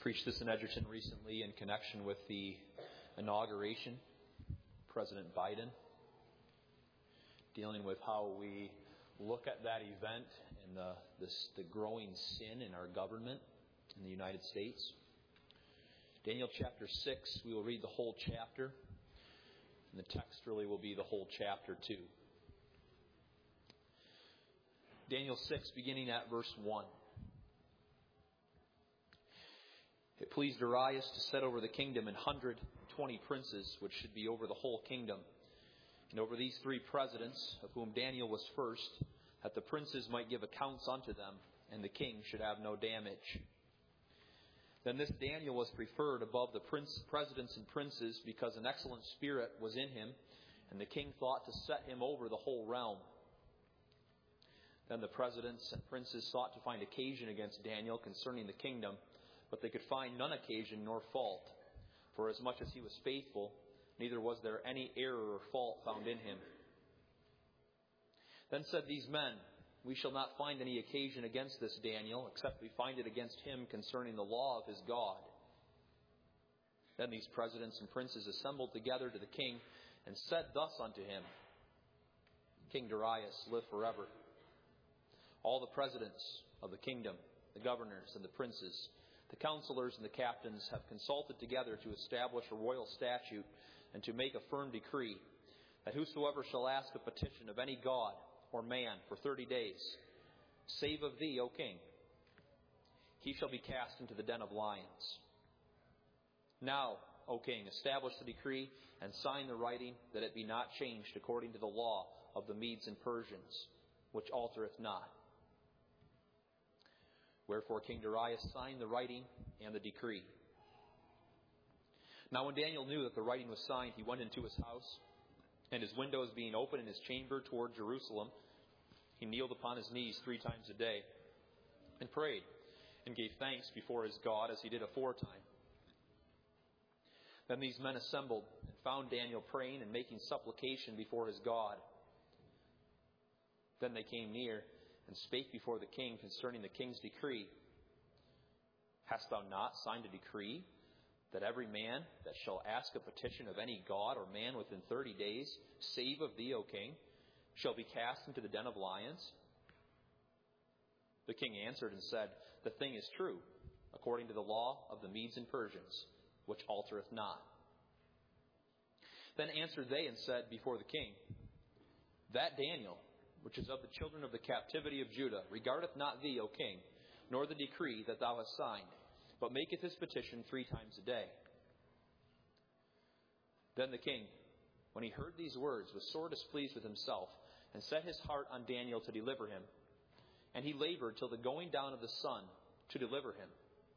Preached this in Edgerton recently in connection with the inauguration, President Biden, dealing with how we look at that event and the growing sin in our government in the United States. Daniel chapter 6, we will read the whole chapter, and the text really will be the whole chapter too. Daniel 6, beginning at verse 1. It pleased Darius to set over the kingdom 120 princes, which should be over the whole kingdom, and over these 3 presidents, of whom Daniel was first, that the princes might give accounts unto them, and the king should have no damage. Then this Daniel was preferred above the presidents and princes, because an excellent spirit was in him, and the king thought to set him over the whole realm. Then the presidents and princes sought to find occasion against Daniel concerning the kingdom, but they could find none occasion nor fault. For as much as he was faithful, neither was there any error or fault found in him. Then said these men, We shall not find any occasion against this Daniel, except we find it against him concerning the law of his God. Then these presidents and princes assembled together to the king, and said thus unto him, King Darius, live forever. All the presidents of the kingdom, the governors and the princes, the counselors and the captains have consulted together to establish a royal statute and to make a firm decree, that whosoever shall ask a petition of any god or man for 30 days, save of thee, O king, he shall be cast into the den of lions. Now, O king, establish the decree and sign the writing, that it be not changed according to the law of the Medes and Persians, which altereth not. Wherefore King Darius signed the writing and the decree. Now when Daniel knew that the writing was signed, he went into his house, and his windows being open in his chamber toward Jerusalem, he kneeled upon his knees 3 times a day, and prayed, and gave thanks before his God, as he did aforetime. Then these men assembled, and found Daniel praying and making supplication before his God. Then they came near, and spake before the king concerning the king's decree. Hast thou not signed a decree, that every man that shall ask a petition of any god or man within 30 days, save of thee, O king, shall be cast into the den of lions? The king answered and said, The thing is true, according to the law of the Medes and Persians, which altereth not. Then answered they and said before the king, That Daniel, which is of the children of the captivity of Judah, regardeth not thee, O king, nor the decree that thou hast signed, but maketh his petition 3 times a day. Then the king, when he heard these words, was sore displeased with himself, and set his heart on Daniel to deliver him. And he labored till the going down of the sun to deliver him.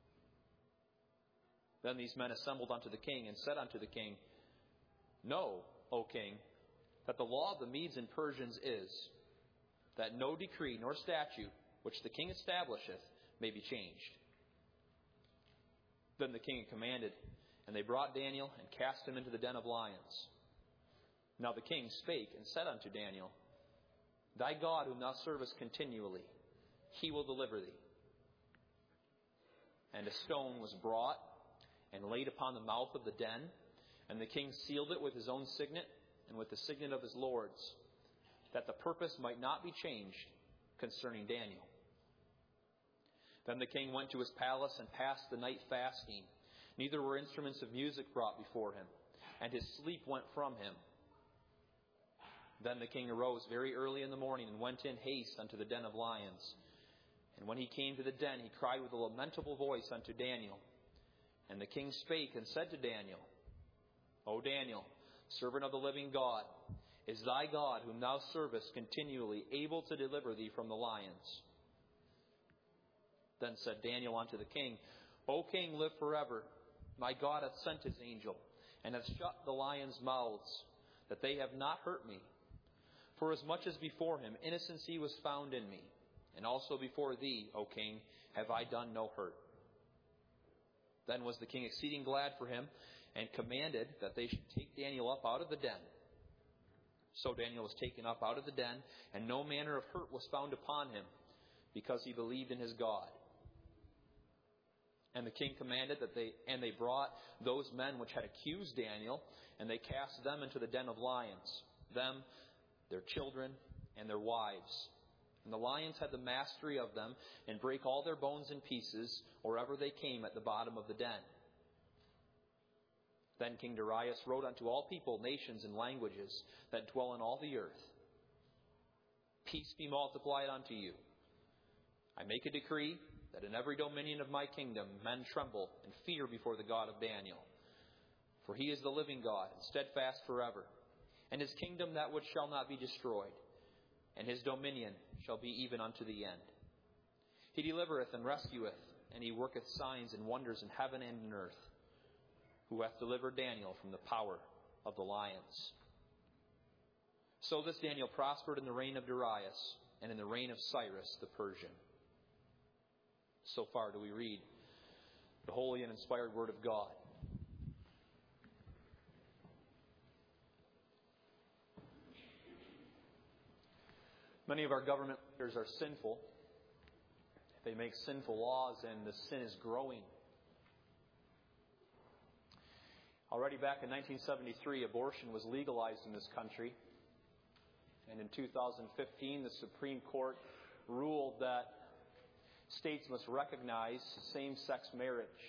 Then these men assembled unto the king, and said unto the king, Know, O king, that the law of the Medes and Persians is, that no decree nor statute which the king establisheth may be changed. Then the king commanded, and they brought Daniel and cast him into the den of lions. Now the king spake and said unto Daniel, Thy God whom thou servest continually, he will deliver thee. And a stone was brought and laid upon the mouth of the den, and the king sealed it with his own signet and with the signet of his lords, that the purpose might not be changed concerning Daniel. Then the king went to his palace and passed the night fasting. Neither were instruments of music brought before him, and his sleep went from him. Then the king arose very early in the morning and went in haste unto the den of lions. And when he came to the den, he cried with a lamentable voice unto Daniel. And the king spake and said to Daniel, O Daniel, servant of the living God, is thy God whom thou servest continually able to deliver thee from the lions? Then said Daniel unto the king, O king, live forever. My God hath sent his angel, and hath shut the lions' mouths, that they have not hurt me. For as much as before him innocency was found in me, and also before thee, O king, have I done no hurt. Then was the king exceeding glad for him, and commanded that they should take Daniel up out of the den. So Daniel was taken up out of the den, and no manner of hurt was found upon him, because he believed in his God. And the king commanded that they brought those men which had accused Daniel, and they cast them into the den of lions, them, their children, and their wives. And the lions had the mastery of them, and brake all their bones in pieces, wherever they came at the bottom of the den. Then King Darius wrote unto all people, nations, and languages that dwell in all the earth, Peace be multiplied unto you. I make a decree that in every dominion of my kingdom men tremble and fear before the God of Daniel. For he is the living God, and steadfast forever, and his kingdom that which shall not be destroyed, and his dominion shall be even unto the end. He delivereth and rescueth, and he worketh signs and wonders in heaven and in earth, who hath delivered Daniel from the power of the lions. So this Daniel prospered in the reign of Darius, and in the reign of Cyrus the Persian. So far do we read the holy and inspired Word of God. Many of our government leaders are sinful. They make sinful laws, and the sin is growing. Already back in 1973, abortion was legalized in this country. And in 2015, the Supreme Court ruled that states must recognize same-sex marriage.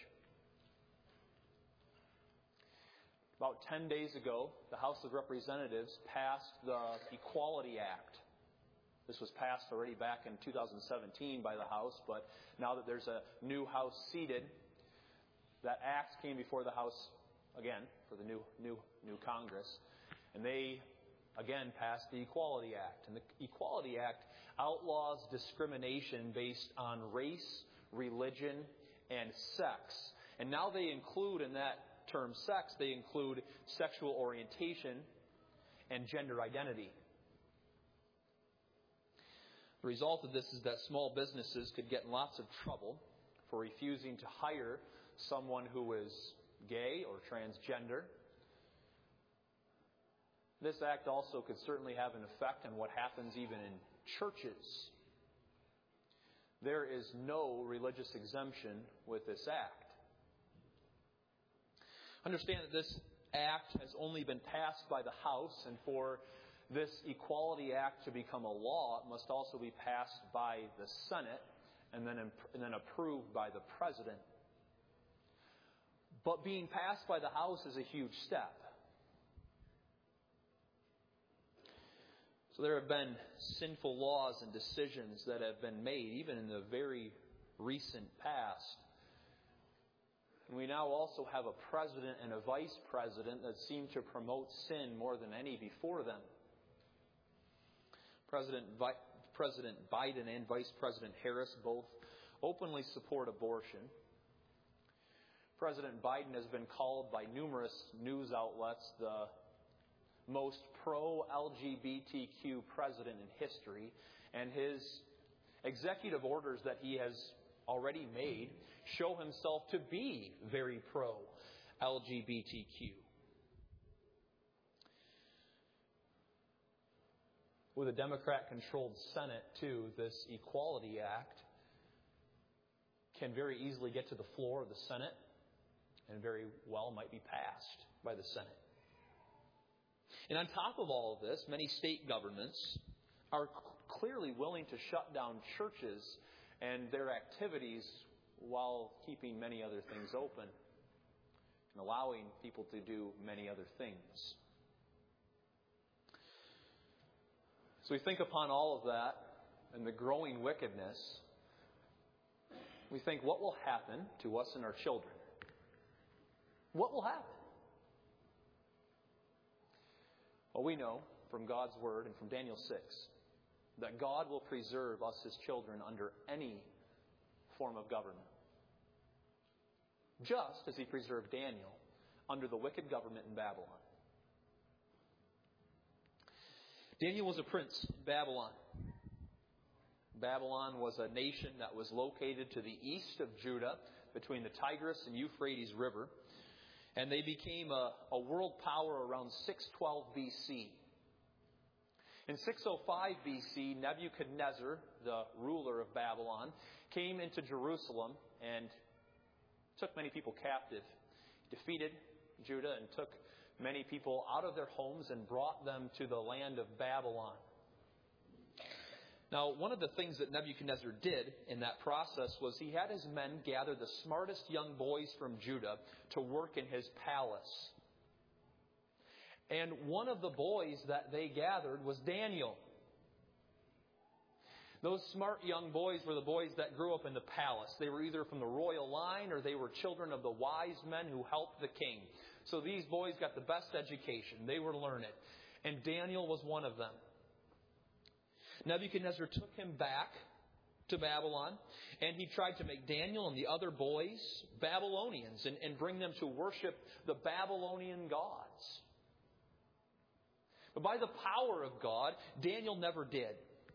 About 10 days ago, the House of Representatives passed the Equality Act. This was passed already back in 2017 by the House, but now that there's a new House seated, that act came before the House again for the new Congress, and they again passed the Equality Act. And the Equality Act outlaws discrimination based on race, religion, and sex. And now they include in that term sex, they include sexual orientation and gender identity. The result of this is that small businesses could get in lots of trouble for refusing to hire someone who is gay or transgender. This act also could certainly have an effect on what happens even in churches. There is no religious exemption with this act. Understand that this act has only been passed by the House, and for this Equality Act to become a law, it must also be passed by the Senate and then approved by the President. But being passed by the House is a huge step. So there have been sinful laws and decisions that have been made, even in the very recent past. And we now also have a president and a vice president that seem to promote sin more than any before them. President Biden and Vice President Harris both openly support abortion. President Biden has been called by numerous news outlets the most pro-LGBTQ president in history, and his executive orders that he has already made show himself to be very pro-LGBTQ. With a Democrat-controlled Senate, too, this Equality Act can very easily get to the floor of the Senate and very well might be passed by the Senate. And on top of all of this, many state governments are clearly willing to shut down churches and their activities while keeping many other things open and allowing people to do many other things. So we think upon all of that and the growing wickedness. We think, what will happen to us and our children? What will happen? Well, we know from God's Word and from Daniel 6 that God will preserve us, His children, under any form of government. Just as He preserved Daniel under the wicked government in Babylon. Daniel was a prince in Babylon. Babylon was a nation that was located to the east of Judah, between the Tigris and Euphrates River. And they became a world power around 612 BC. In 605 BC, Nebuchadnezzar, the ruler of Babylon, came into Jerusalem and took many people captive. He defeated Judah and took many people out of their homes and brought them to the land of Babylon. Now, one of the things that Nebuchadnezzar did in that process was he had his men gather the smartest young boys from Judah to work in his palace. And one of the boys that they gathered was Daniel. Those smart young boys were the boys that grew up in the palace. They were either from the royal line or they were children of the wise men who helped the king. So these boys got the best education. They were learned. And Daniel was one of them. Nebuchadnezzar took him back to Babylon, and he tried to make Daniel and the other boys Babylonians and bring them to worship the Babylonian gods. But by the power of God, Daniel never did.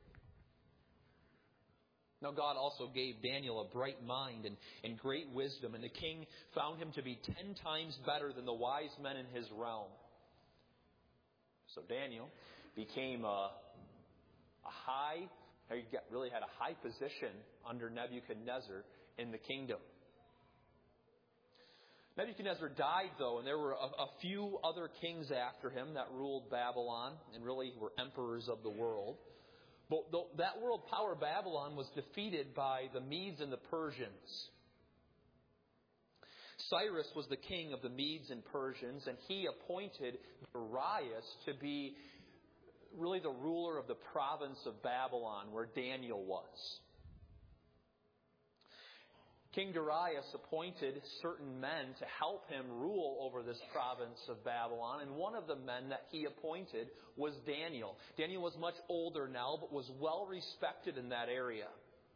Now, God also gave Daniel a bright mind and great wisdom, and the king found him to be 10 times better than the wise men in his realm. So Daniel became really had a high position under Nebuchadnezzar in the kingdom. Nebuchadnezzar died, though, and there were a few other kings after him that ruled Babylon and really were emperors of the world. But that world power, Babylon, was defeated by the Medes and the Persians. Cyrus was the king of the Medes and Persians, and he appointed Darius to be really the ruler of the province of Babylon, where Daniel was. King Darius appointed certain men to help him rule over this province of Babylon, and one of the men that he appointed was Daniel. Daniel was much older now, but was well respected in that area.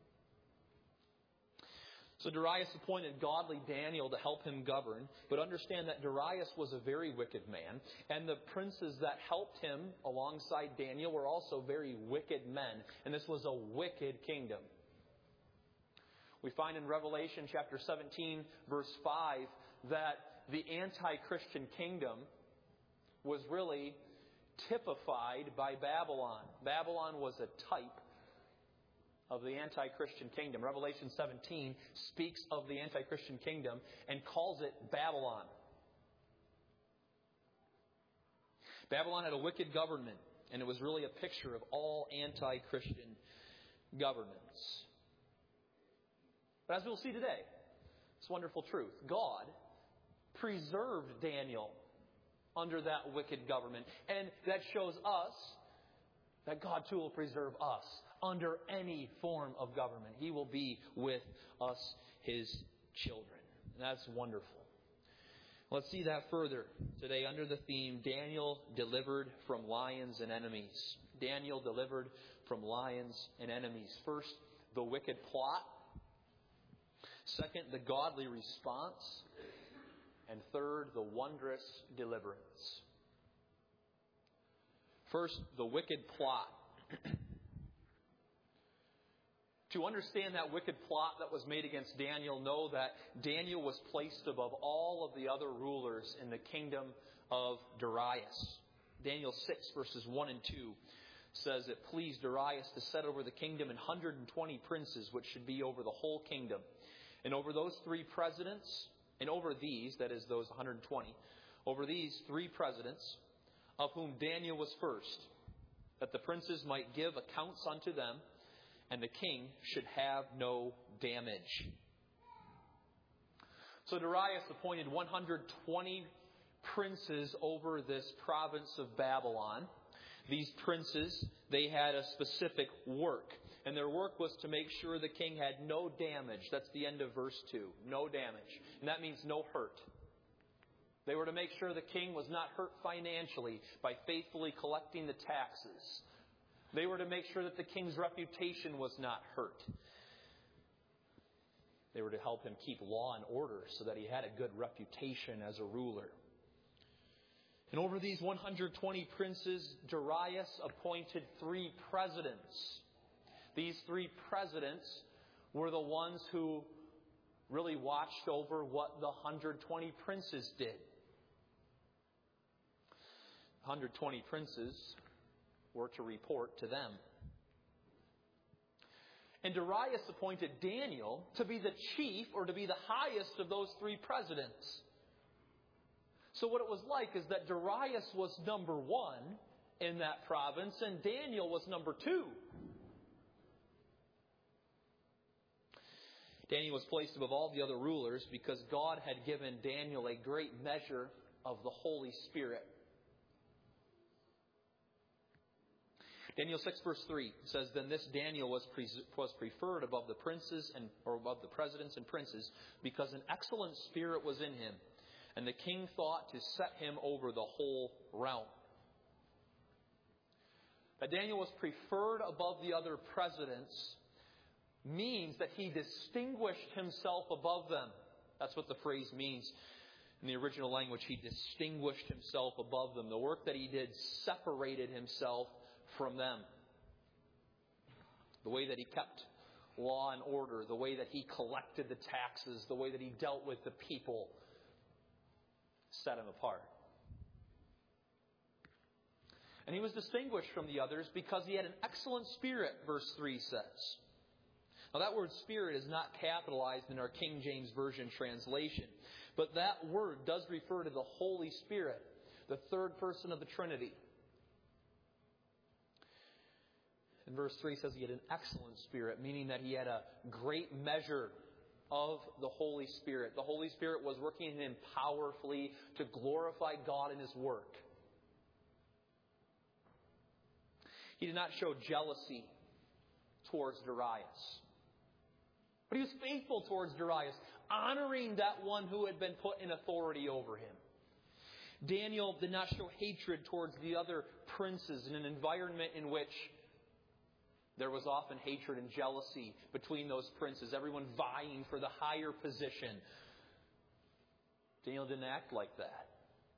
So Darius appointed godly Daniel to help him govern, but understand that Darius was a very wicked man, and the princes that helped him alongside Daniel were also very wicked men, and this was a wicked kingdom. We find in Revelation chapter 17, verse 5, that the anti-Christian kingdom was really typified by Babylon. Babylon was a type of the anti-Christian kingdom. Revelation 17 speaks of the anti-Christian kingdom and calls it Babylon. Babylon had a wicked government, and it was really a picture of all anti-Christian governments. But as we'll see today, it's a wonderful truth. God preserved Daniel under that wicked government. And that shows us that God too will preserve us under any form of government. He will be with us, His children. And that's wonderful. Let's see that further today under the theme, Daniel delivered from lions and enemies. Daniel delivered from lions and enemies. First, the wicked plot. Second, the godly response. And third, the wondrous deliverance. First, the wicked plot. To understand that wicked plot that was made against Daniel, know that Daniel was placed above all of the other rulers in the kingdom of Darius. Daniel 6, verses 1 and 2 says it pleased Darius to set over the kingdom 120 princes, which should be over the whole kingdom. And over those three presidents, and over these, that is those 120, over these three presidents, of whom Daniel was first, that the princes might give accounts unto them, and the king should have no damage. So Darius appointed 120 princes over this province of Babylon. These princes, they had a specific work. And their work was to make sure the king had no damage. That's the end of verse 2. No damage. And that means no hurt. They were to make sure the king was not hurt financially by faithfully collecting the taxes. They were to make sure that the king's reputation was not hurt. They were to help him keep law and order so that he had a good reputation as a ruler. And over these 120 princes, Darius appointed 3 presidents. These 3 presidents were the ones who really watched over what the 120 princes did. 120 princes were to report to them. And Darius appointed Daniel to be the chief or to be the highest of those three presidents. So what it was like is that Darius was number one in that province and Daniel was number two. Daniel was placed above all the other rulers because God had given Daniel a great measure of the Holy Spirit. Daniel 6 verse 3 says, Then this Daniel was preferred above the princes or above the presidents and princes because an excellent spirit was in him. And the king thought to set him over the whole realm. That Daniel was preferred above the other presidents means that he distinguished himself above them. That's what the phrase means. In the original language, he distinguished himself above them. The work that he did separated himself from them. The way that he kept law and order, the way that he collected the taxes, the way that he dealt with the people, set him apart. And he was distinguished from the others because he had an excellent spirit, verse 3 says. Now that word spirit is not capitalized in our King James Version translation, but that word does refer to the Holy Spirit, the third person of the Trinity. And verse 3 says he had an excellent spirit, meaning that he had a great measure of the Holy Spirit. The Holy Spirit was working in him powerfully to glorify God in his work. He did not show jealousy towards Darius, but he was faithful towards Darius, honoring that one who had been put in authority over him. Daniel did not show hatred towards the other princes in an environment in which there was often hatred and jealousy between those princes, everyone vying for the higher position. Daniel didn't act like that.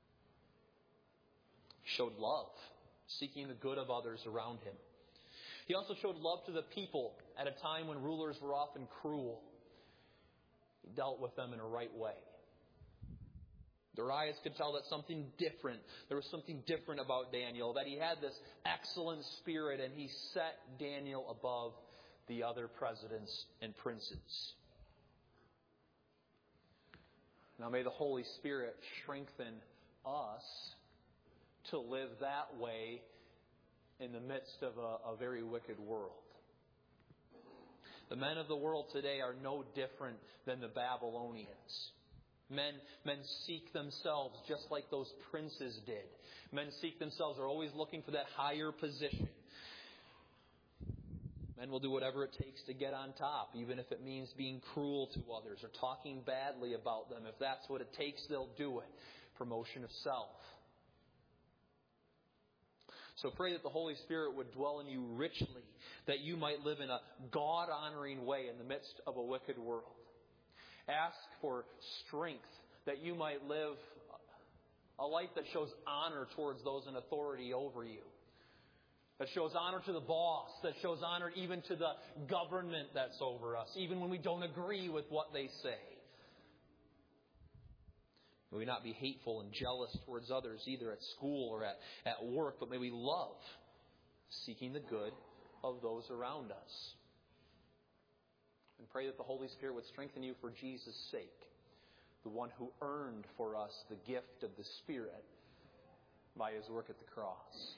He showed love, seeking the good of others around him. He also showed love to the people at a time when rulers were often cruel. He dealt with them in a right way. Darius could tell that there was something different about Daniel, that he had this excellent spirit, and he set Daniel above the other presidents and princes. Now may the Holy Spirit strengthen us to live that way in the midst of a very wicked world. The men of the world today are no different than the Babylonians. Men seek themselves just like those princes did. Men seek themselves, are always looking for that higher position. Men will do whatever it takes to get on top, even if it means being cruel to others or talking badly about them. If that's what it takes, they'll do it. Promotion of self. So pray that the Holy Spirit would dwell in you richly, that you might live in a God-honoring way in the midst of a wicked world. Ask for strength, that you might live a life that shows honor towards those in authority over you. That shows honor to the boss, that shows honor even to the government that's over us, even when we don't agree with what they say. May we not be hateful and jealous towards others, either at school or at work, but may we love, seeking the good of those around us. And pray that the Holy Spirit would strengthen you for Jesus' sake, the one who earned for us the gift of the Spirit by His work at the cross.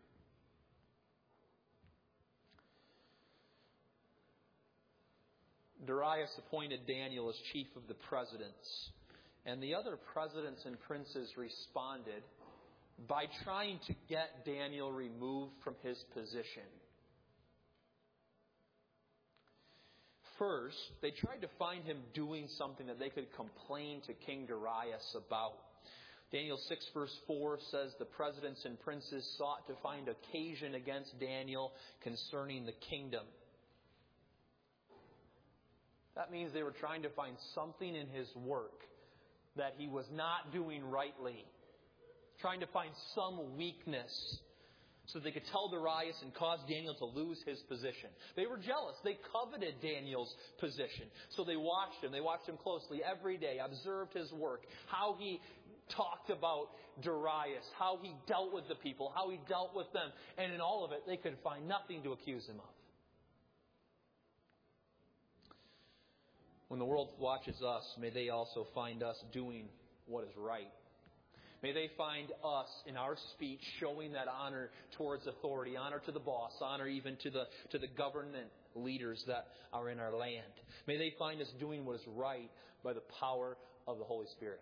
Darius appointed Daniel as chief of the presidents, and the other presidents and princes responded by trying to get Daniel removed from his position. First, they tried to find him doing something that they could complain to King Darius about. Daniel 6 verse 4 says the presidents and princes sought to find occasion against Daniel concerning the kingdom. That means they were trying to find something in his work that he was not doing rightly. Trying to find some weakness so they could tell Darius and cause Daniel to lose his position. They were jealous. They coveted Daniel's position. So they watched him. They watched him closely every day, observed his work, how he talked about Darius, how he dealt with the people, how he dealt with them. And in all of it, they could find nothing to accuse him of. When the world watches us, may they also find us doing what is right. May they find us in our speech showing that honor towards authority, honor to the boss, honor even to the government leaders that are in our land. May they find us doing what is right by the power of the Holy Spirit.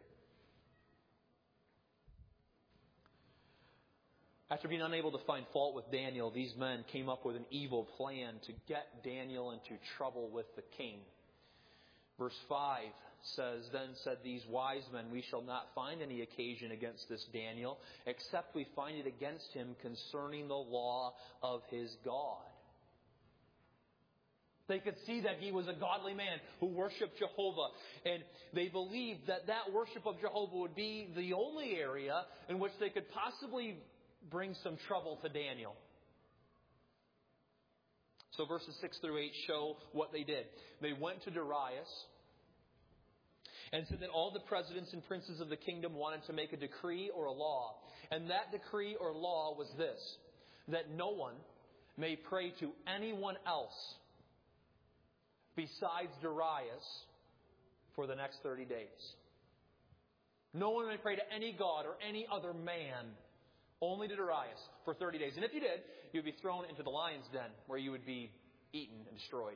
After being unable to find fault with Daniel, these men came up with an evil plan to get Daniel into trouble with the king. Verse 5 says, Then said these wise men, We shall not find any occasion against this Daniel, except we find it against him concerning the law of his God. They could see that he was a godly man who worshiped Jehovah. And they believed that that worship of Jehovah would be the only area in which they could possibly bring some trouble to Daniel. So verses 6 through 8 show what they did. They went to Darius and said that all the presidents and princes of the kingdom wanted to make a decree or a law. And that decree or law was this, that no one may pray to anyone else besides Darius for the next 30 days. No one may pray to any god or any other man, only to Darius for 30 days. And if you did, you'd be thrown into the lion's den where you would be eaten and destroyed.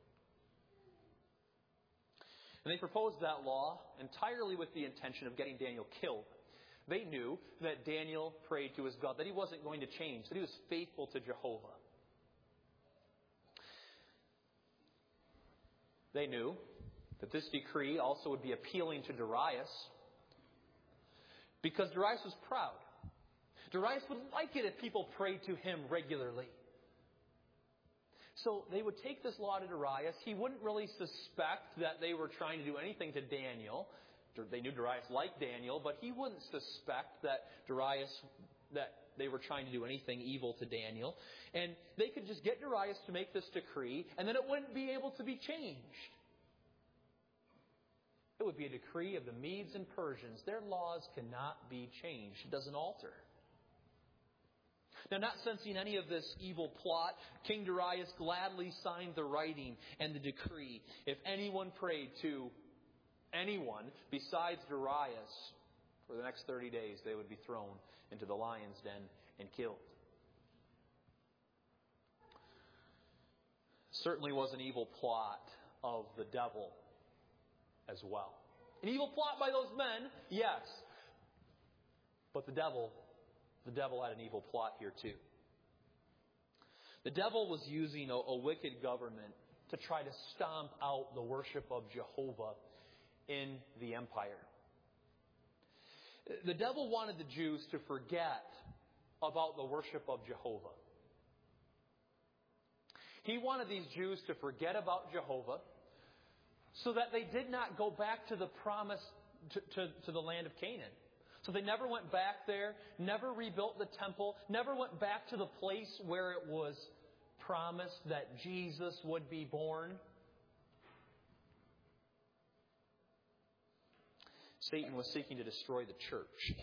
And they proposed that law entirely with the intention of getting Daniel killed. They knew that Daniel prayed to his God, that he wasn't going to change, that he was faithful to Jehovah. They knew that this decree also would be appealing to Darius because Darius was proud. Darius would like it if people prayed to him regularly. So they would take this law to Darius. He wouldn't really suspect that they were trying to do anything to Daniel. They knew Darius liked Daniel, but he wouldn't suspect that they were trying to do anything evil to Daniel. And they could just get Darius to make this decree, and then it wouldn't be able to be changed. It would be a decree of the Medes and Persians. Their laws cannot be changed. It doesn't alter. Now, not sensing any of this evil plot, King Darius gladly signed the writing and the decree. If anyone prayed to anyone besides Darius for the next 30 days, they would be thrown into the lion's den and killed. Certainly was an evil plot of the devil as well. An evil plot by those men, yes. But the devil had an evil plot here too. The devil was using a wicked government to try to stomp out the worship of Jehovah in the empire. The devil wanted the Jews to forget about the worship of Jehovah. He wanted these Jews to forget about Jehovah so that they did not go back to the promise to the land of Canaan. So they never went back there, never rebuilt the temple, never went back to the place where it was promised that Jesus would be born. Satan was seeking to destroy the church.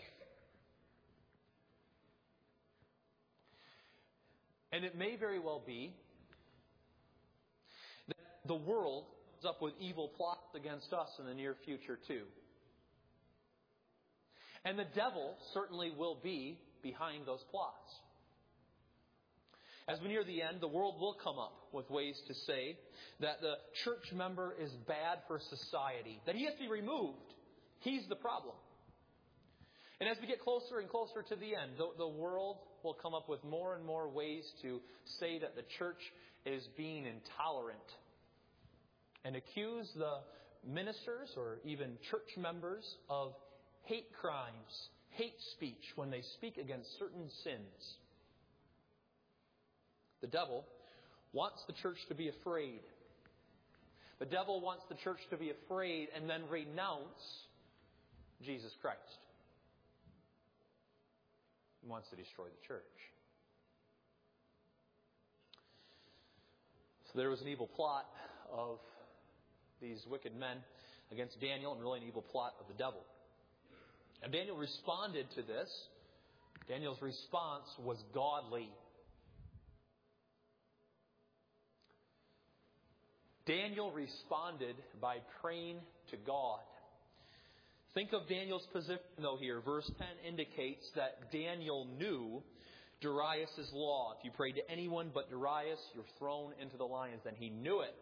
And it may very well be that the world comes up with evil plots against us in the near future too. And the devil certainly will be behind those plots. As we near the end, the world will come up with ways to say that the church member is bad for society, that he has to be removed. He's the problem. And as we get closer and closer to the end, the world will come up with more and more ways to say that the church is being intolerant and accuse the ministers or even church members of hate crimes, hate speech when they speak against certain sins. The devil wants the church to be afraid. The devil wants the church to be afraid and then renounce Jesus Christ. He wants to destroy the church. So there was an evil plot of these wicked men against Daniel, and really an evil plot of the devil. And Daniel responded to this. Daniel's response was godly. Daniel responded by praying to God. Think of Daniel's position, though, here. Verse 10 indicates that Daniel knew Darius' law. If you prayed to anyone but Darius, you're thrown into the lions. And he knew it.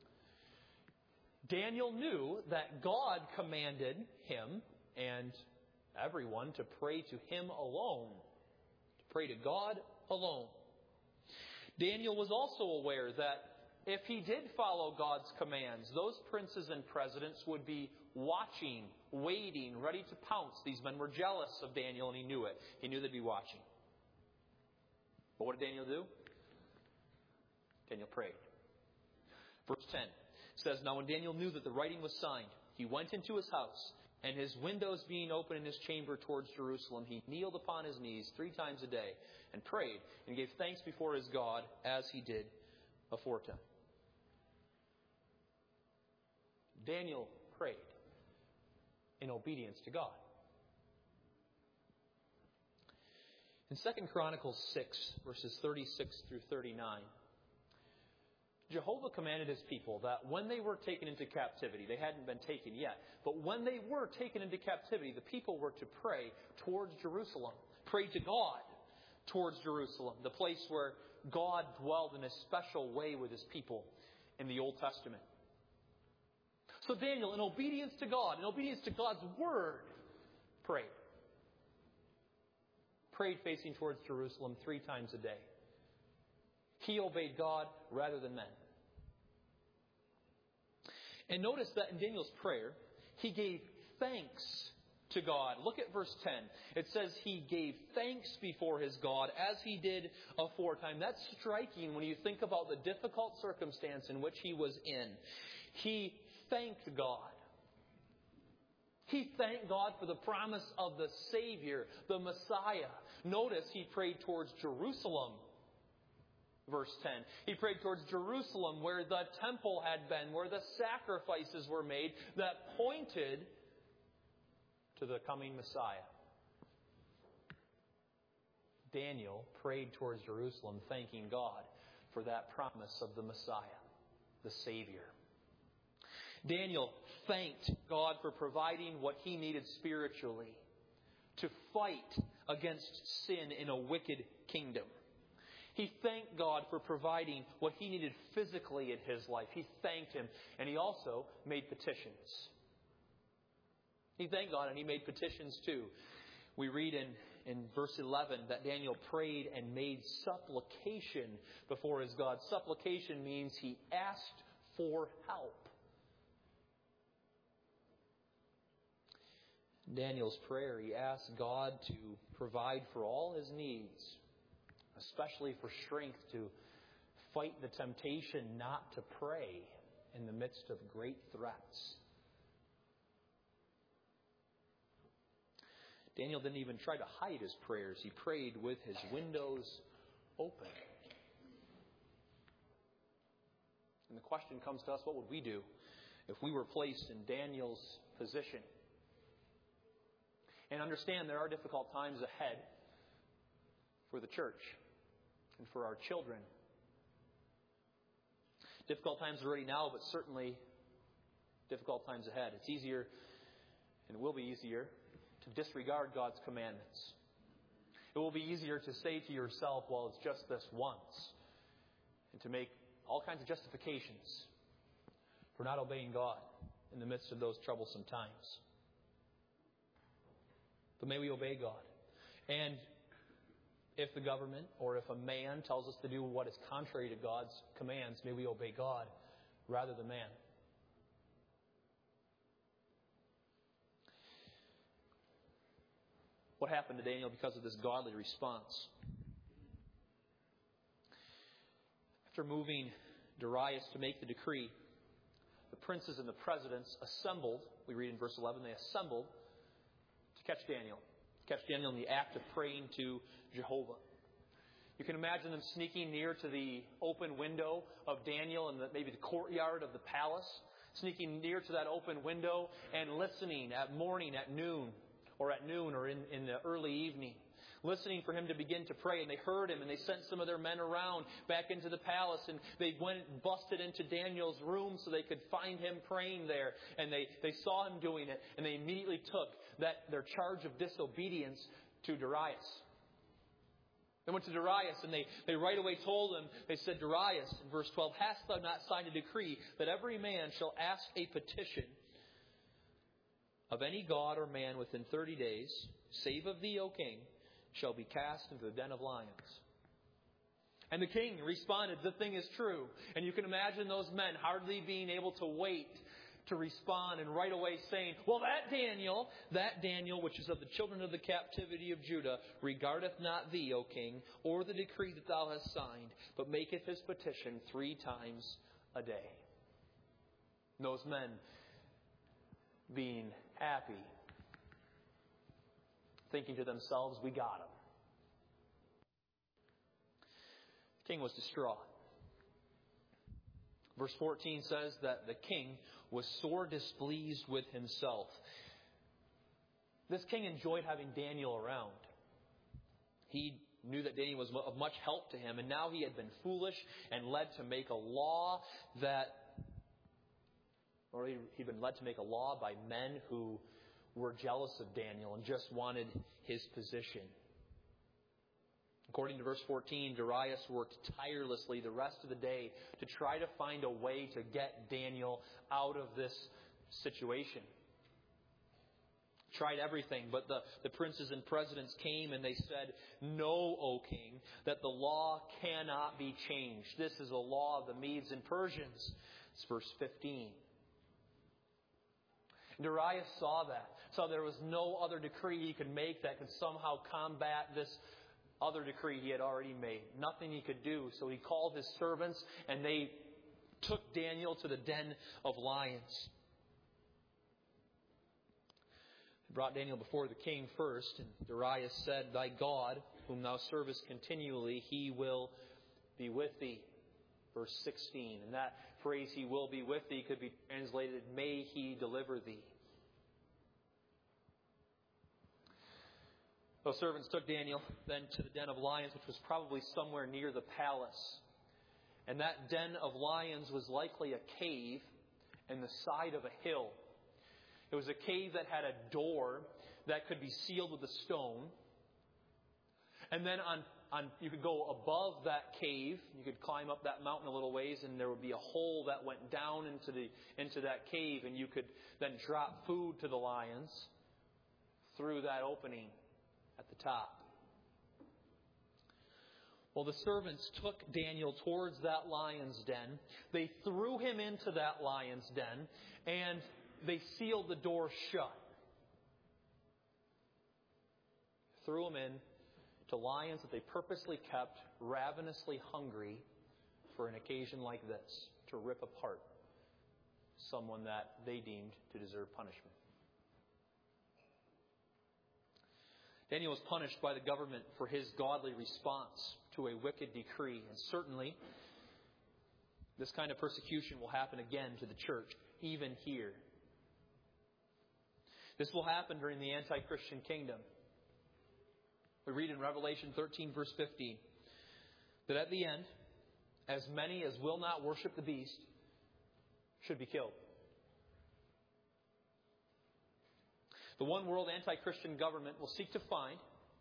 Daniel knew that God commanded him and everyone to pray to Him alone. To pray to God alone. Daniel was also aware that if he did follow God's commands, those princes and presidents would be watching, waiting, ready to pounce. These men were jealous of Daniel, and he knew it. He knew they'd be watching. But what did Daniel do? Daniel prayed. Verse 10 says, Now when Daniel knew that the writing was signed, he went into his house, and his windows being open in his chamber towards Jerusalem, he kneeled upon his knees 3 times a day, and prayed, and gave thanks before his God, as he did aforetime. Daniel prayed in obedience to God. In 2 Chronicles 6, verses 36 through 39, Jehovah commanded His people that when they were taken into captivity, they hadn't been taken yet, but when they were taken into captivity, the people were to pray towards Jerusalem, pray to God towards Jerusalem, the place where God dwelled in a special way with His people in the Old Testament. So Daniel, in obedience to God, in obedience to God's Word, prayed. Prayed facing towards Jerusalem 3 times a day. He obeyed God rather than men. And notice that in Daniel's prayer, he gave thanks to God. Look at verse 10. It says he gave thanks before his God as he did aforetime. That's striking when you think about the difficult circumstance in which he was in. He thanked God. He thanked God for the promise of the Savior, the Messiah. Notice he prayed towards Jerusalem. Verse 10. He prayed towards Jerusalem where the temple had been, where the sacrifices were made that pointed to the coming Messiah. Daniel prayed towards Jerusalem, thanking God for that promise of the Messiah, the Savior. Daniel thanked God for providing what he needed spiritually to fight against sin in a wicked kingdom. He thanked God for providing what he needed physically in his life. He thanked Him, and he also made petitions. He thanked God, and he made petitions too. We read in verse 11 that Daniel prayed and made supplication before his God. Supplication means he asked for help. Daniel's prayer, he asked God to provide for all his needs, especially for strength to fight the temptation not to pray in the midst of great threats. Daniel didn't even try to hide his prayers. He prayed with his windows open. And the question comes to us, what would we do if we were placed in Daniel's position? And understand there are difficult times ahead for the church and for our children. Difficult times already now, but certainly difficult times ahead. It's easier, and it will be easier, to disregard God's commandments. It will be easier to say to yourself, well, it's just this once, and to make all kinds of justifications for not obeying God in the midst of those troublesome times. But may we obey God. And if the government or if a man tells us to do what is contrary to God's commands, may we obey God rather than man. What happened to Daniel because of this godly response? After moving Darius to make the decree, the princes and the presidents assembled. We read in verse 11, they assembled to catch Daniel. To catch Daniel in the act of praying to Jehovah. You can imagine them sneaking near to the open window of Daniel in maybe the courtyard of the palace. Sneaking near to that open window and listening at morning, at noon, or in the early evening. listening for him to begin to pray. And they heard him, and they sent some of their men around back into the palace, and they went and busted into Daniel's room so they could find him praying there. And they saw him doing it, and they immediately took their charge of disobedience to Darius. They went to Darius, and they right away told him, they said, Darius, in verse 12, hast thou not signed a decree that every man shall ask a petition of any god or man within 30 days, save of thee, O king, shall be cast into the den of lions? And the king responded, the thing is true. And you can imagine those men hardly being able to wait to respond, and right away saying, well, that Daniel, which is of the children of the captivity of Judah, regardeth not thee, O king, or the decree that thou hast signed, but maketh his petition 3 times a day. And those men being happy, thinking to themselves, we got him. The king was distraught. Verse 14 says that the king was sore displeased with himself. This king enjoyed having Daniel around. He knew that Daniel was of much help to him, and now he had been foolish and led to make a law he'd been led to make a law by men who were jealous of Daniel and just wanted his position. According to verse 14, Darius worked tirelessly the rest of the day to try to find a way to get Daniel out of this situation. Tried everything, but the princes and presidents came and they said, no, O king, that the law cannot be changed. This is a law of the Medes and Persians. It's verse 15. Darius saw that. So there was no other decree he could make that could somehow combat this other decree he had already made. Nothing he could do. So he called his servants, and they took Daniel to the den of lions. They brought Daniel before the king first, and Darius said, thy God, whom thou servest continually, he will be with thee. Verse 16. And that phrase, he will be with thee, could be translated, may he deliver thee. Those servants took Daniel then to the den of lions, which was probably somewhere near the palace. And that den of lions was likely a cave in the side of a hill. It was a cave that had a door that could be sealed with a stone. And then you could go above that cave. You could climb up that mountain a little ways, and there would be a hole that went down into that cave, and you could then drop food to the lions through that opening at the top. Well, the servants took Daniel towards that lion's den. They threw him into that lion's den, and they sealed the door shut. Threw him in to lions that they purposely kept ravenously hungry for an occasion like this, to rip apart someone that they deemed to deserve punishment. Daniel was punished by the government for his godly response to a wicked decree. And certainly, this kind of persecution will happen again to the church, even here. This will happen during the anti-Christian kingdom. We read in Revelation 13, verse 15, that at the end, as many as will not worship the beast should be killed. The one world anti-Christian government will seek to find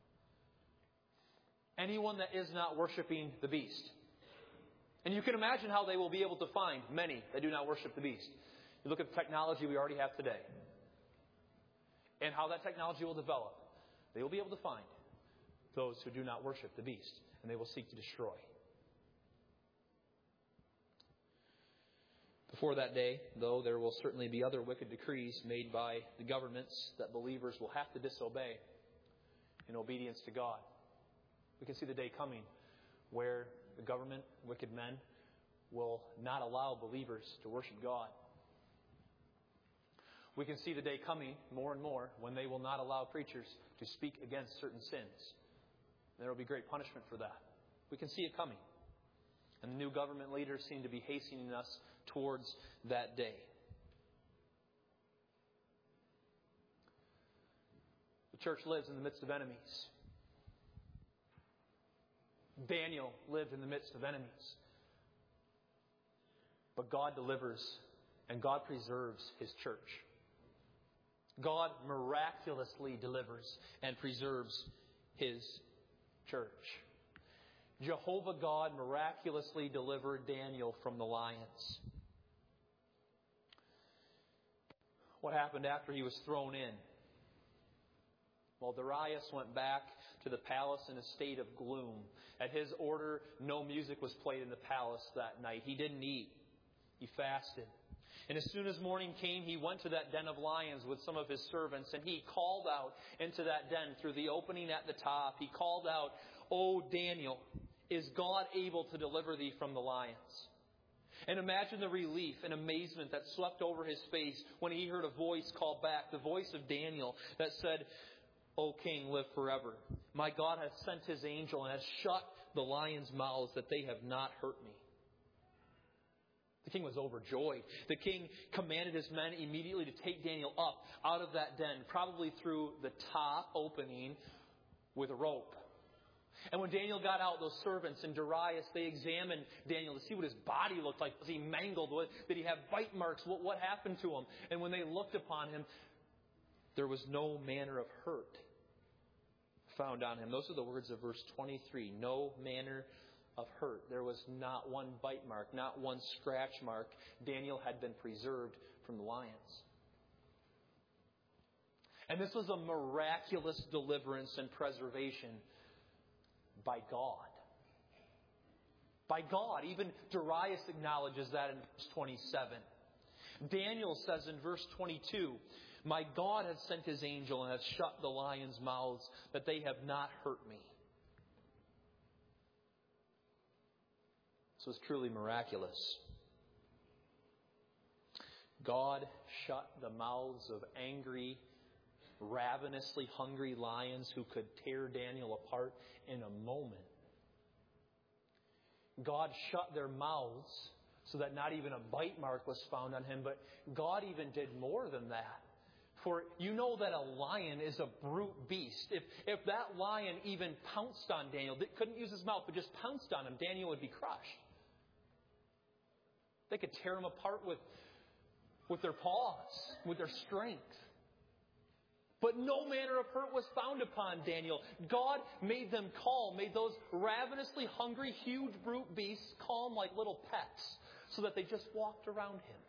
anyone that is not worshiping the beast. And you can imagine how they will be able to find many that do not worship the beast. You look at the technology we already have today and how that technology will develop. They will be able to find those who do not worship the beast, and they will seek to destroy. Before that day, though, there will certainly be other wicked decrees made by the governments that believers will have to disobey in obedience to God. We can see the day coming where the government, wicked men, will not allow believers to worship God. We can see the day coming more and more when they will not allow preachers to speak against certain sins. There will be great punishment for that. We can see it coming. And the new government leaders seem to be hastening us towards that day. The church lives in the midst of enemies. Daniel lived in the midst of enemies. But God delivers and God preserves His church. God miraculously delivers and preserves His church. Jehovah God miraculously delivered Daniel from the lions. What happened after he was thrown in? Well, Darius went back to the palace in a state of gloom. At his order, no music was played in the palace that night. He didn't eat. He fasted. And as soon as morning came, he went to that den of lions with some of his servants, and he called out into that den through the opening at the top. He called out, "O Daniel, is God able to deliver thee from the lions?" And imagine the relief and amazement that swept over his face when he heard a voice call back, the voice of Daniel that said, "O King, live forever. My God hath sent His angel and hath shut the lions' mouths that they have not hurt me." The king was overjoyed. The king commanded his men immediately to take Daniel up out of that den, probably through the top opening with a rope. And when Daniel got out, those servants and Darius, they examined Daniel to see what his body looked like. Was he mangled? Did he have bite marks? What happened to him? And when they looked upon him, there was no manner of hurt found on him. Those are the words of verse 23. No manner of hurt. There was not one bite mark, not one scratch mark. Daniel had been preserved from the lions. And this was a miraculous deliverance and preservation by God. By God. Even Darius acknowledges that in verse 27. Daniel says in verse 22, "My God hath sent His angel and hath shut the lions' mouths, that they have not hurt me." This was truly miraculous. God shut the mouths of angry, ravenously hungry lions who could tear Daniel apart in a moment. God shut their mouths so that not even a bite mark was found on him, but God even did more than that. For you know that a lion is a brute beast. If that lion even pounced on Daniel, couldn't use his mouth, but just pounced on him, Daniel would be crushed. They could tear him apart with their paws, with their strength. But no manner of hurt was found upon Daniel. God made them calm, made those ravenously hungry, huge brute beasts calm like little pets, so that they just walked around him.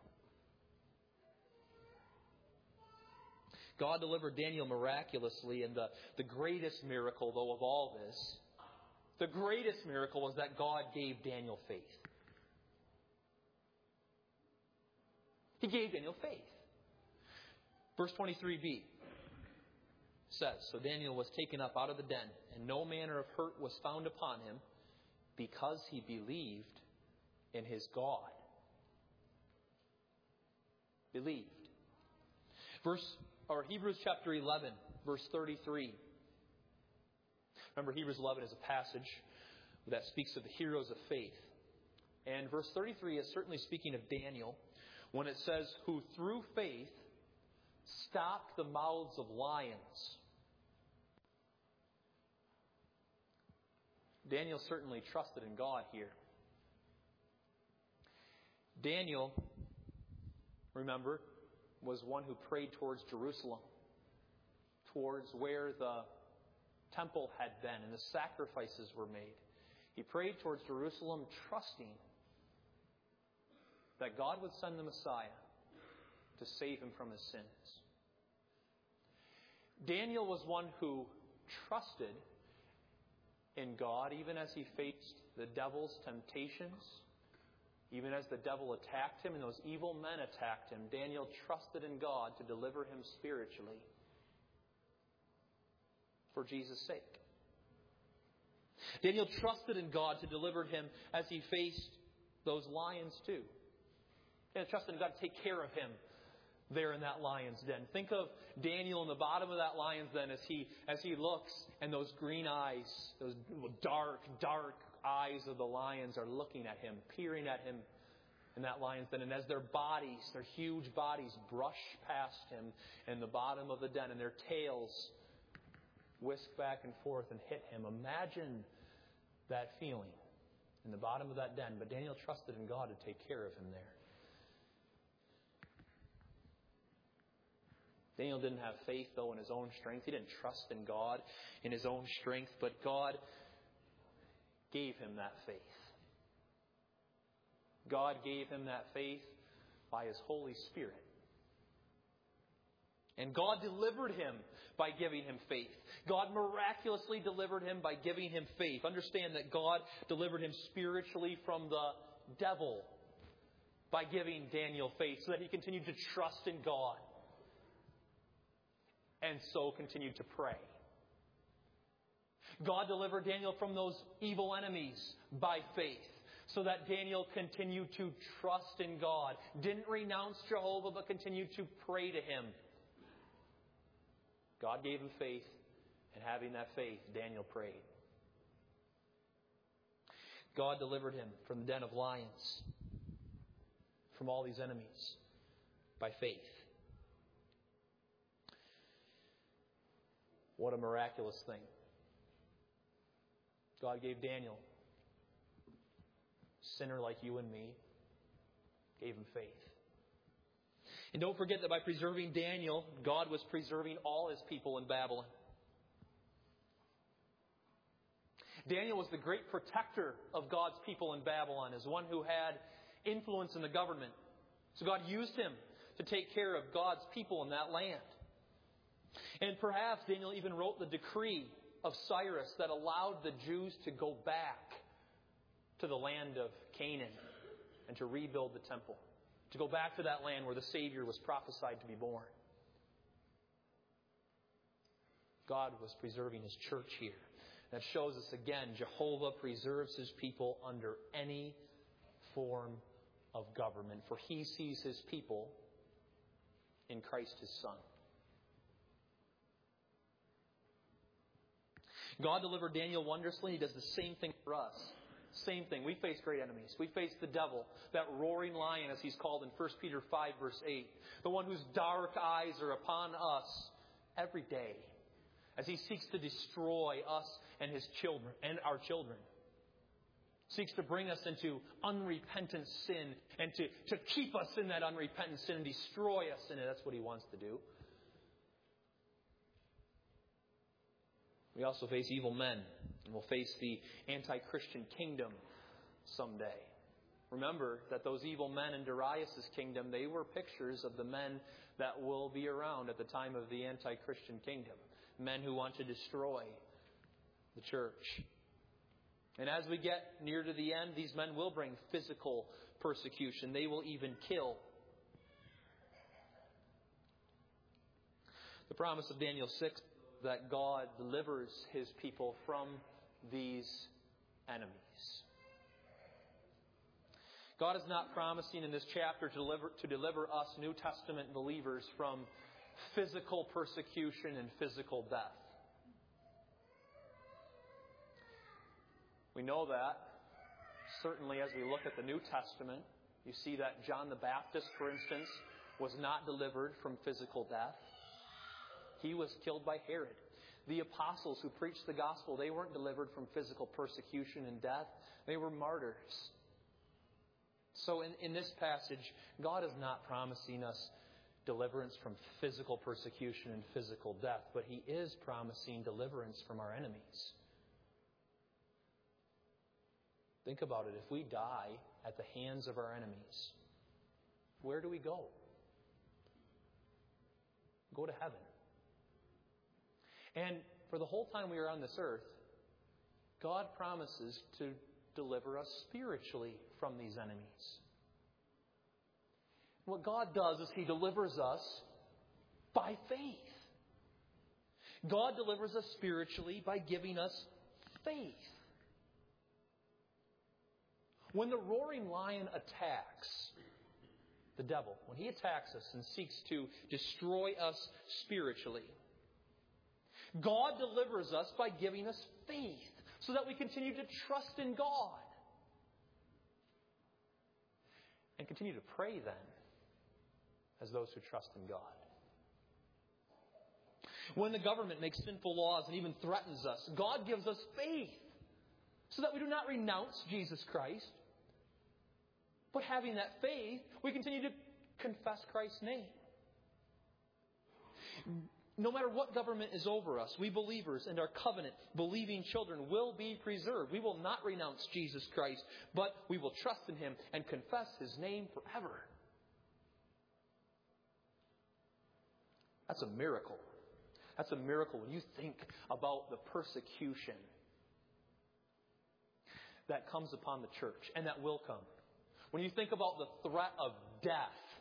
God delivered Daniel miraculously, and the greatest miracle, though, of all this, the greatest miracle was that God gave Daniel faith. He gave Daniel faith. Verse 23b says, "So Daniel was taken up out of the den, and no manner of hurt was found upon him, because he believed in his God." Believed. Hebrews chapter 11, verse 33. Remember, Hebrews 11 is a passage that speaks of the heroes of faith. And verse 33 is certainly speaking of Daniel, when it says, "Who through faith stopped the mouths of lions." Daniel certainly trusted in God here. Daniel, remember, was one who prayed towards Jerusalem, towards where the temple had been and the sacrifices were made. He prayed towards Jerusalem, trusting that God would send the Messiah to save him from his sins. Daniel was one who trusted in God even as he faced the devil's temptations. Even as the devil attacked him and those evil men attacked him, Daniel trusted in God to deliver him spiritually for Jesus' sake. Daniel trusted in God to deliver him as he faced those lions too. And trusted in God to take care of him there in that lion's den. Think of Daniel in the bottom of that lion's den as he looks, and those green eyes, those dark eyes of the lions are looking at him, peering at him in that lion's den. And as their huge bodies brush past him in the bottom of the den, and their tails whisk back and forth and hit him, imagine that feeling in the bottom of that den, but Daniel trusted in God to take care of him there. Daniel didn't have faith, though, in his own strength. He didn't trust in God in his own strength, but God gave him that faith. God gave him that faith by His Holy Spirit. And God delivered him by giving him faith. God miraculously delivered him by giving him faith. Understand that God delivered him spiritually from the devil by giving Daniel faith so that he continued to trust in God and so continued to pray. God delivered Daniel from those evil enemies by faith so that Daniel continued to trust in God. Didn't renounce Jehovah, but continued to pray to Him. God gave him faith, and having that faith, Daniel prayed. God delivered him from the den of lions, from all these enemies, by faith. What a miraculous thing. God gave Daniel, sinner like you and me, gave him faith. And don't forget that by preserving Daniel, God was preserving all His people in Babylon. Daniel was the great protector of God's people in Babylon, as one who had influence in the government. So God used him to take care of God's people in that land. And perhaps Daniel even wrote the decree of Cyrus that allowed the Jews to go back to the land of Canaan and to rebuild the temple. To go back to that land where the Savior was prophesied to be born. God was preserving His church here. That shows us again, Jehovah preserves His people under any form of government. For He sees His people in Christ His Son. God delivered Daniel wondrously. He does the same thing for us. Same thing. We face great enemies. We face the devil, that roaring lion, as he's called in 1 Peter 5, verse 8. The one whose dark eyes are upon us every day, as he seeks to destroy us and his children and our children. Seeks to bring us into unrepentant sin and to keep us in that unrepentant sin and destroy us in it. That's what he wants to do. We also face evil men. And we'll face the anti-Christian kingdom someday. Remember that those evil men in Darius' kingdom, they were pictures of the men that will be around at the time of the anti-Christian kingdom. Men who want to destroy the church. And as we get near to the end, these men will bring physical persecution. They will even kill. The promise of Daniel 6 that God delivers His people from these enemies. God is not promising in this chapter to deliver us New Testament believers from physical persecution and physical death. We know that. Certainly as we look at the New Testament, you see that John the Baptist, for instance, was not delivered from physical death. He was killed by Herod. The apostles who preached the gospel, they weren't delivered from physical persecution and death. They were martyrs. So in this passage, God is not promising us deliverance from physical persecution and physical death, but He is promising deliverance from our enemies. Think about it. If we die at the hands of our enemies, where do we go? Go to heaven. And for the whole time we are on this earth, God promises to deliver us spiritually from these enemies. What God does is He delivers us by faith. God delivers us spiritually by giving us faith. When the roaring lion attacks, the devil, when he attacks us and seeks to destroy us spiritually, God delivers us by giving us faith so that we continue to trust in God. And continue to pray then as those who trust in God. When the government makes sinful laws and even threatens us, God gives us faith so that we do not renounce Jesus Christ, but having that faith, we continue to confess Christ's name. No matter what government is over us, we believers and our covenant-believing children will be preserved. We will not renounce Jesus Christ, but we will trust in Him and confess His name forever. That's a miracle. That's a miracle when you think about the persecution that comes upon the church and that will come. When you think about the threat of death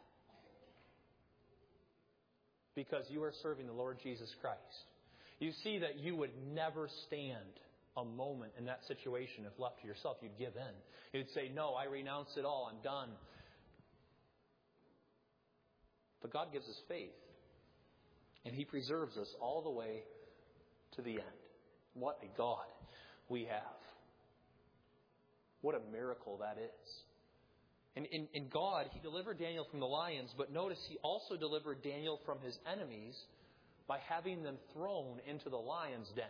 because you are serving the Lord Jesus Christ, you see that you would never stand a moment in that situation if left to yourself. You'd give in. You'd say, no, I renounce it all. I'm done. But God gives us faith. And He preserves us all the way to the end. What a God we have. What a miracle that is. And in God, He delivered Daniel from the lions, but notice He also delivered Daniel from his enemies by having them thrown into the lion's den.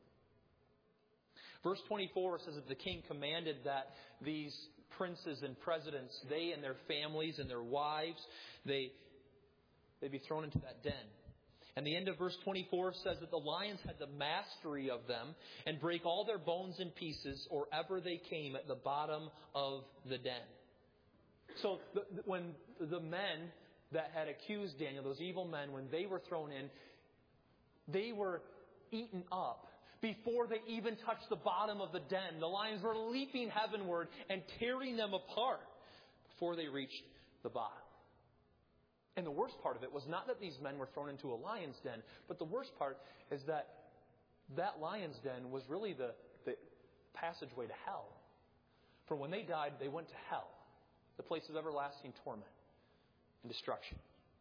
Verse 24 says that the king commanded that these princes and presidents, they and their families and their wives, they be thrown into that den. And the end of verse 24 says that the lions had the mastery of them and break all their bones in pieces or ever they came at the bottom of the den. So when the men that had accused Daniel, those evil men, when they were thrown in, they were eaten up before they even touched the bottom of the den. The lions were leaping heavenward and tearing them apart before they reached the bottom. And the worst part of it was not that these men were thrown into a lion's den, but the worst part is that lion's den was really the passageway to hell. For when they died, they went to hell, the place of everlasting torment and destruction.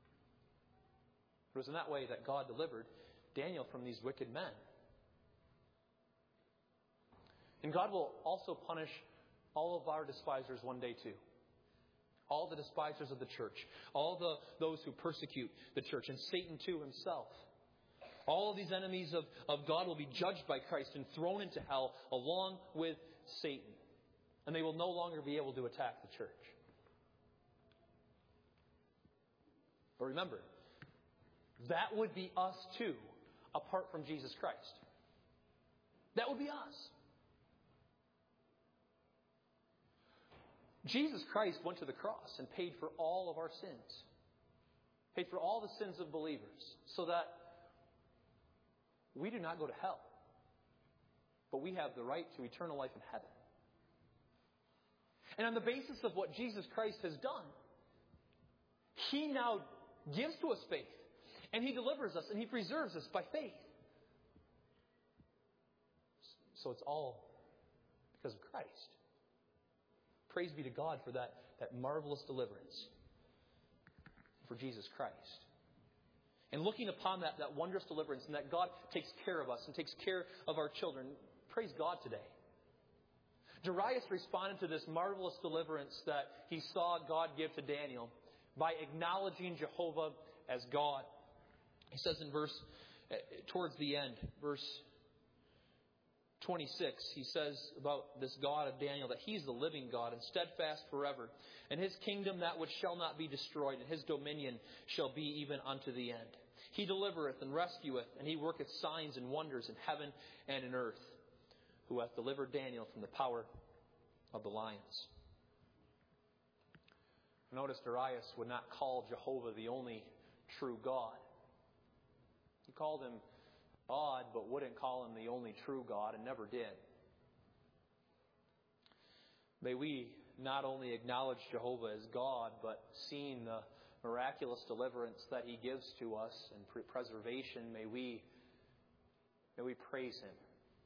It was in that way that God delivered Daniel from these wicked men. And God will also punish all of our despisers one day too. All the despisers of the church. All those who persecute the church. And Satan too himself. All of these enemies of God will be judged by Christ and thrown into hell along with Satan. And they will no longer be able to attack the church. But remember, that would be us too, apart from Jesus Christ. That would be us. Jesus Christ went to the cross and paid for all of our sins. Paid for all the sins of believers so that we do not go to hell. But we have the right to eternal life in heaven. And on the basis of what Jesus Christ has done, He now gives to us faith. And He delivers us and He preserves us by faith. So it's all because of Christ. Praise be to God for that marvelous deliverance for Jesus Christ. And looking upon that wondrous deliverance and that God takes care of us and takes care of our children, praise God today. Darius responded to this marvelous deliverance that he saw God give to Daniel by acknowledging Jehovah as God. He says in towards the end, verse 26, he says about this God of Daniel that He's the living God and steadfast forever. And His kingdom that which shall not be destroyed, and His dominion shall be even unto the end. He delivereth and rescueth, and He worketh signs and wonders in heaven and in earth, who hath delivered Daniel from the power of the lions. Notice Darius would not call Jehovah the only true God. He called Him God, but wouldn't call Him the only true God, and never did. May we not only acknowledge Jehovah as God, but seeing the miraculous deliverance that He gives to us and preservation, may we praise Him.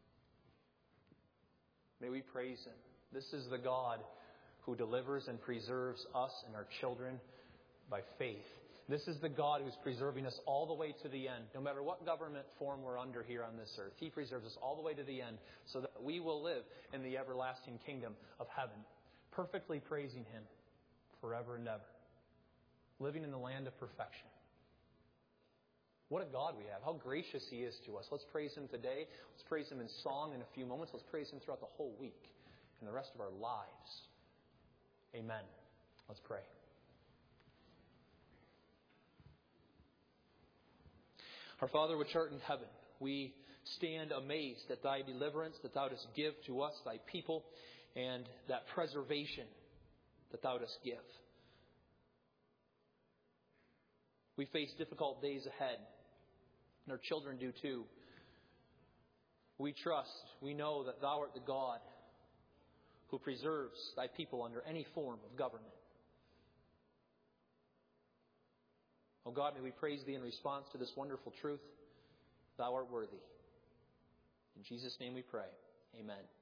May we praise Him. This is the God who delivers and preserves us and our children by faith. This is the God who's preserving us all the way to the end. No matter what government form we're under here on this earth, He preserves us all the way to the end so that we will live in the everlasting kingdom of heaven, perfectly praising Him forever and ever, living in the land of perfection. What a God we have. How gracious He is to us. Let's praise Him today. Let's praise Him in song in a few moments. Let's praise Him throughout the whole week and the rest of our lives. Amen. Let's pray. Our Father which art in heaven, we stand amazed at Thy deliverance that Thou dost give to us, Thy people, and that preservation that Thou dost give. We face difficult days ahead, and our children do too. We trust, we know that Thou art the God who preserves Thy people under any form of government. Oh God, may we praise Thee in response to this wonderful truth. Thou art worthy. In Jesus' name we pray. Amen.